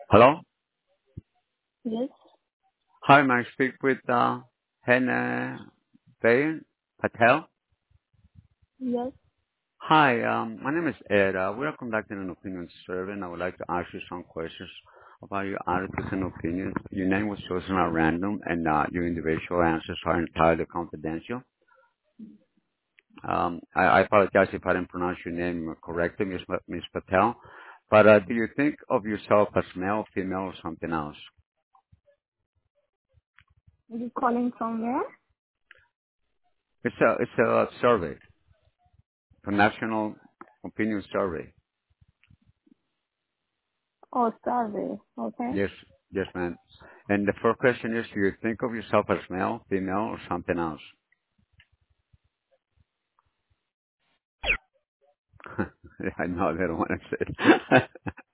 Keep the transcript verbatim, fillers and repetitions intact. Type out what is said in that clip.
Hello? Yes, Hi, may I speak with uh, Hena Bayan Patel? yes. Hi, um, my name is Ed. Uh, we are conducting an opinion survey, and I would like to ask you some questions about your attitudes and opinions. Your name was chosen at random, and uh, your individual answers are entirely confidential. Um, I, I apologize if I didn't pronounce your name correctly, Miss Pa- Miss Patel. But uh, do you think of yourself as male, female, or something else? You calling from where? It's a it's a survey, a national opinion survey. Oh, survey. Okay. Yes, yes, ma'am. And the first question is, do you think of yourself as male, female, or something else? I know they don't want to say it.